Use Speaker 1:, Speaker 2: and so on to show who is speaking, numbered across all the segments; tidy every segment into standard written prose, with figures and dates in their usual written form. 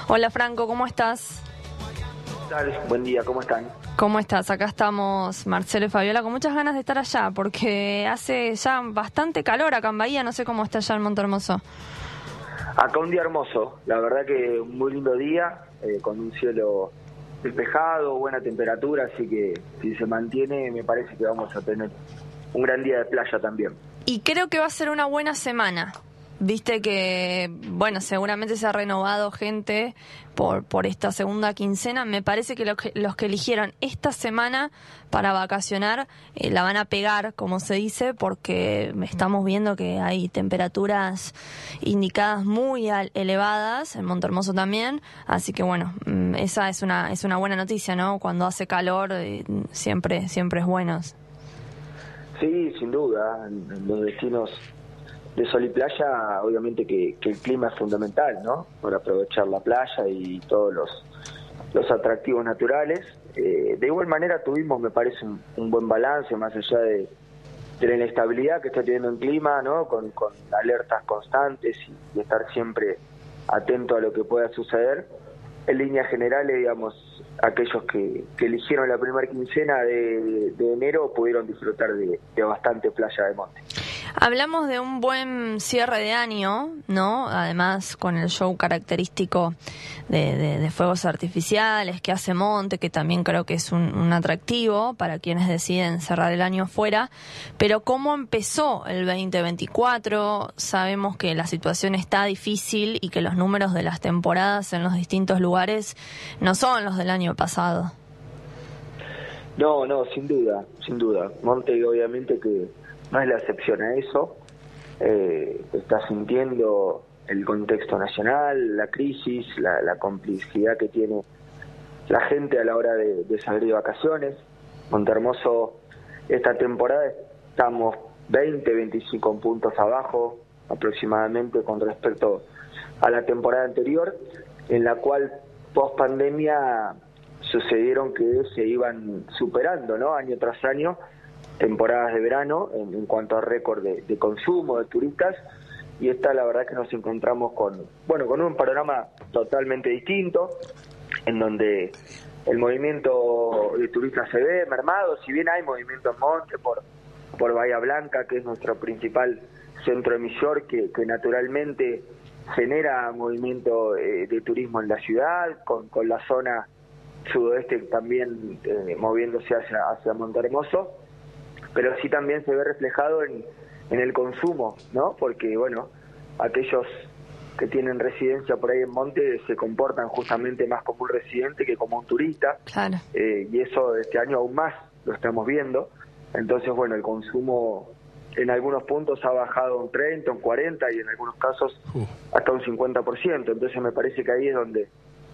Speaker 1: Hola Franco, ¿cómo estás?
Speaker 2: ¿Qué tal? Buen día, ¿cómo están?
Speaker 1: ¿Cómo estás? Acá estamos Marcelo y Fabiola con muchas ganas de estar allá porque hace ya bastante calor acá en Bahía, no sé cómo está allá en Montehermoso.
Speaker 2: Acá un día hermoso, la verdad que un muy lindo día, con un cielo despejado, buena temperatura, así que si se mantiene me parece que vamos a tener un gran día de playa también.
Speaker 1: Y creo que va a ser una buena semana. Viste que, bueno, seguramente se ha renovado gente por esta segunda quincena. Me parece que los que eligieron esta semana para vacacionar la van a pegar, como se dice, porque estamos viendo que hay temperaturas indicadas muy elevadas, en Montehermoso también. Así que, bueno, esa es una buena noticia, ¿no? Cuando hace calor siempre es bueno.
Speaker 2: Sí, sin duda, en los destinos de sol y playa, obviamente que el clima es fundamental, ¿no? Para aprovechar la playa y todos los atractivos naturales. De igual manera tuvimos, me parece, un buen balance, más allá de la inestabilidad que está teniendo el clima, ¿no? Con alertas constantes y estar siempre atento a lo que pueda suceder. En líneas generales, digamos, aquellos que eligieron la primera quincena de enero pudieron disfrutar de bastante playa de monte.
Speaker 1: Hablamos de un buen cierre de año, ¿no? Además, con el show característico de fuegos artificiales que hace Monte, que también creo que es un atractivo para quienes deciden cerrar el año fuera. Pero ¿cómo empezó el 2024? Sabemos que la situación está difícil y que los números de las temporadas en los distintos lugares no son los del año pasado.
Speaker 2: No, sin duda, sin duda. Monte, obviamente que no es la excepción a eso. Está sintiendo el contexto nacional, la crisis, la complejidad que tiene la gente a la hora de salir de vacaciones. Montehermoso, esta temporada estamos 25 puntos abajo aproximadamente con respecto a la temporada anterior, en la cual post pandemia sucedieron que se iban superando, ¿no? Año tras año, temporadas de verano en cuanto a récord de consumo de turistas, y esta la verdad que nos encontramos con un panorama totalmente distinto, en donde el movimiento de turistas se ve mermado, si bien hay movimiento en Monte por Bahía Blanca, que es nuestro principal centro emisor, que naturalmente genera movimiento de turismo en la ciudad, con la zona sudoeste también moviéndose hacia Montehermoso, pero sí también se ve reflejado en el consumo, ¿no? Porque, bueno, aquellos que tienen residencia por ahí en Monte se comportan justamente más como un residente que como un turista.
Speaker 1: Claro.
Speaker 2: Y eso este año aún más lo estamos viendo. Entonces, bueno, el consumo en algunos puntos ha bajado un 30, un 40 y en algunos casos hasta un 50%. Entonces me parece que ahí es donde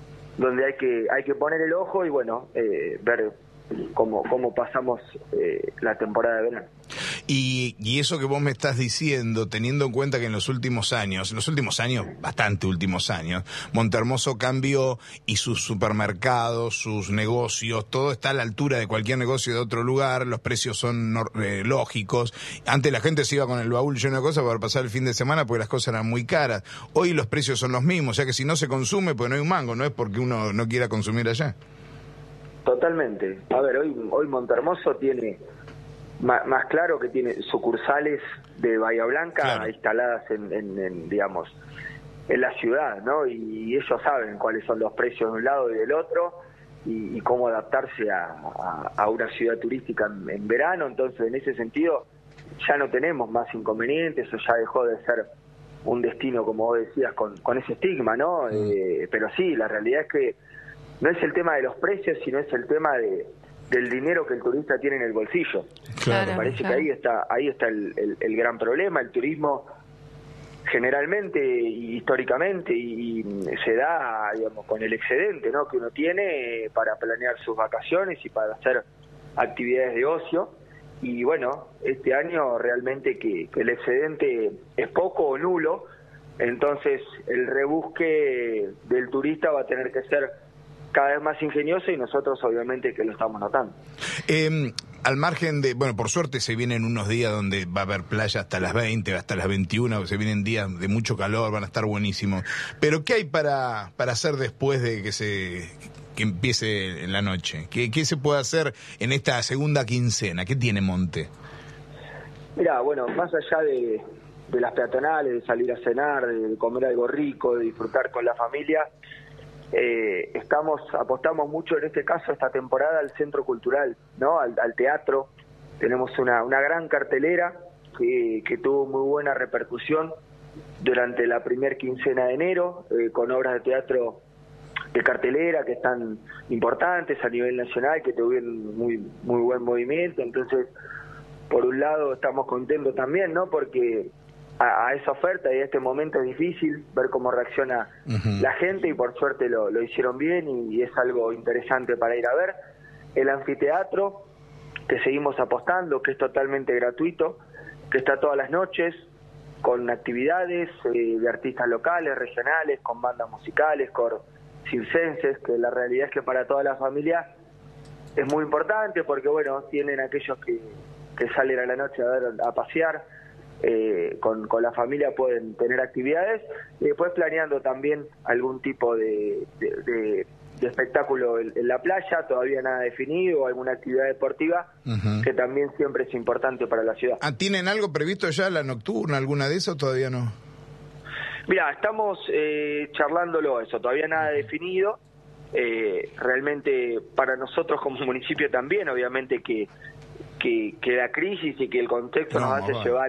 Speaker 2: hay que poner el ojo y, bueno, ver cómo pasamos la temporada de verano.
Speaker 3: Y eso que vos me estás diciendo, teniendo en cuenta que en los últimos años, bastante últimos años, Montehermoso cambió y sus supermercados, sus negocios, todo está a la altura de cualquier negocio de otro lugar, los precios son lógicos. Antes la gente se iba con el baúl lleno de cosas para pasar el fin de semana porque las cosas eran muy caras. Hoy los precios son los mismos, o sea que si no se consume, pues no hay un mango, no es porque uno no quiera consumir allá.
Speaker 2: Totalmente. A ver, hoy Montehermoso tiene más claro que tiene sucursales de Bahía Blanca, claro, instaladas en digamos, en la ciudad, ¿no? Y ellos saben cuáles son los precios de un lado y del otro y cómo adaptarse a una ciudad turística en verano. Entonces, en ese sentido, ya no tenemos más inconvenientes, o ya dejó de ser un destino, como vos decías, con ese estigma, ¿no? Pero sí, la realidad es que no es el tema de los precios, sino es el tema del dinero que el turista tiene en el bolsillo.
Speaker 1: Claro,
Speaker 2: me parece
Speaker 1: claro.
Speaker 2: que ahí está el gran problema. El turismo generalmente y históricamente y se da, digamos, con el excedente, ¿no?, que uno tiene para planear sus vacaciones y para hacer actividades de ocio. Y bueno, este año realmente que el excedente es poco o nulo, entonces el rebusque del turista va a tener que ser cada vez más ingenioso y nosotros obviamente que lo estamos notando.
Speaker 3: Al margen de, bueno, por suerte se vienen unos días donde va a haber playa hasta las 20, hasta las 21, se vienen días de mucho calor, van a estar buenísimos. Pero ¿qué hay para hacer después de que empiece en la noche? ¿Qué se puede hacer en esta segunda quincena? ¿Qué tiene Monte?
Speaker 2: Mira, bueno, más allá de las peatonales, de salir a cenar, de comer algo rico, de disfrutar con la familia, apostamos mucho en este caso esta temporada al centro cultural, ¿no? Al teatro. Tenemos una gran cartelera que tuvo muy buena repercusión durante la primer quincena de enero, con obras de teatro de cartelera que están importantes a nivel nacional, que tuvieron muy buen movimiento. Entonces, por un lado estamos contentos también, ¿no? Porque a esa oferta y a este momento es difícil ver cómo reacciona la gente, y por suerte lo hicieron bien, y es algo interesante para ir a ver. El anfiteatro, que seguimos apostando, que es totalmente gratuito, que está todas las noches, con actividades de artistas locales, regionales, con bandas musicales, con circenses, que la realidad es que para toda la familia es muy importante, porque bueno, tienen aquellos que salen a la noche a pasear, con la familia pueden tener actividades, y después planeando también algún tipo de espectáculo en la playa, todavía nada definido, o alguna actividad deportiva, que también siempre es importante para la ciudad.
Speaker 3: ¿Tienen algo previsto ya, la nocturna, alguna de esas, o todavía no?
Speaker 2: Mira, estamos charlándolo eso, todavía nada definido. Realmente para nosotros como municipio también, obviamente que la crisis y que el contexto nos hace llevar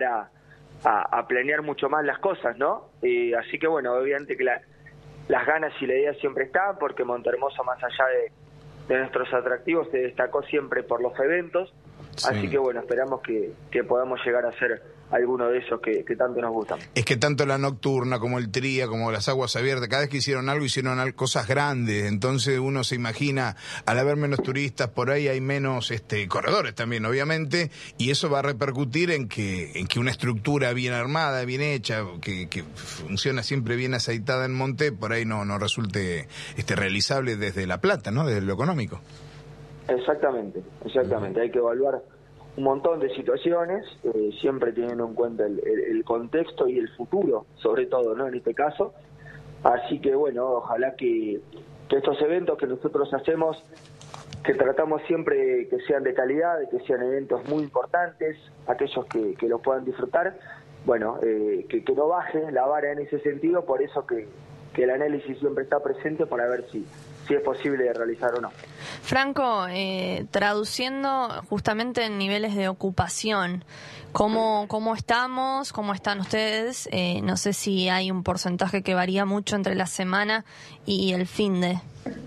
Speaker 2: a planear mucho más las cosas, ¿no? Así que bueno, obviamente que las ganas y la idea siempre están, porque Montehermoso, más allá de nuestros atractivos, se destacó siempre por los eventos. Sí. Así que bueno, esperamos que podamos llegar a ser alguno de esos que tanto nos gustan.
Speaker 3: Es que tanto la nocturna como el Tría, como las aguas abiertas, cada vez que hicieron cosas grandes. Entonces uno se imagina, al haber menos turistas, por ahí hay menos corredores también, obviamente, y eso va a repercutir en que una estructura bien armada, bien hecha, que funciona siempre bien aceitada en Monte, por ahí no resulte realizable desde La Plata, ¿no? Desde lo económico.
Speaker 2: Exactamente. Hay que evaluar un montón de situaciones, siempre teniendo en cuenta el contexto y el futuro, sobre todo, ¿no? En este caso. Así que bueno, ojalá que estos eventos que nosotros hacemos, que tratamos siempre que sean de calidad, que sean eventos muy importantes, aquellos que los puedan disfrutar, bueno, que no baje la vara en ese sentido, por eso que el análisis siempre está presente para ver si es posible de realizar o no.
Speaker 1: Franco, traduciendo justamente en niveles de ocupación, ¿cómo estamos? ¿Cómo están ustedes? No sé si hay un porcentaje que varía mucho entre la semana y el finde.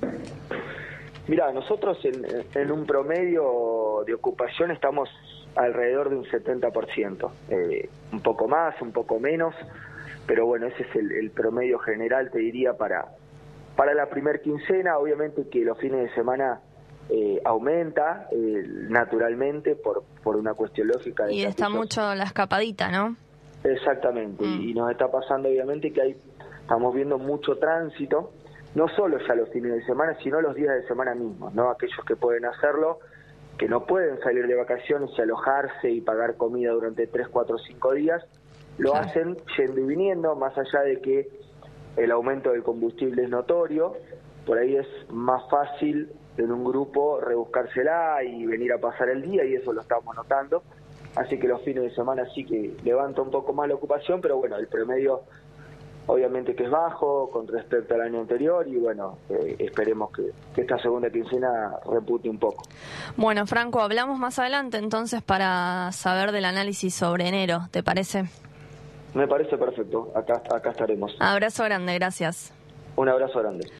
Speaker 2: Mira, nosotros en un promedio de ocupación estamos alrededor de un 70%, un poco más, un poco menos, pero bueno, ese es el promedio general, te diría, para la primer quincena. Obviamente que los fines de semana aumenta naturalmente por una cuestión lógica.
Speaker 1: Y está mucho la escapadita, ¿no?
Speaker 2: Exactamente, y nos está pasando obviamente que estamos viendo mucho tránsito, no solo ya los fines de semana, sino los días de semana mismos, ¿no? Aquellos que pueden hacerlo, que no pueden salir de vacaciones y alojarse y pagar comida durante 3, 4, 5 días, lo hacen yendo y viniendo, más allá de que el aumento del combustible es notorio. Por ahí es más fácil en un grupo rebuscársela y venir a pasar el día, y eso lo estamos notando. Así que los fines de semana sí que levanta un poco más la ocupación, pero bueno, el promedio obviamente que es bajo con respecto al año anterior, y bueno, esperemos que esta segunda quincena repute un poco.
Speaker 1: Bueno, Franco, hablamos más adelante entonces para saber del análisis sobre enero, ¿te parece?
Speaker 2: Me parece perfecto, acá estaremos.
Speaker 1: Abrazo grande, gracias.
Speaker 2: Un abrazo grande.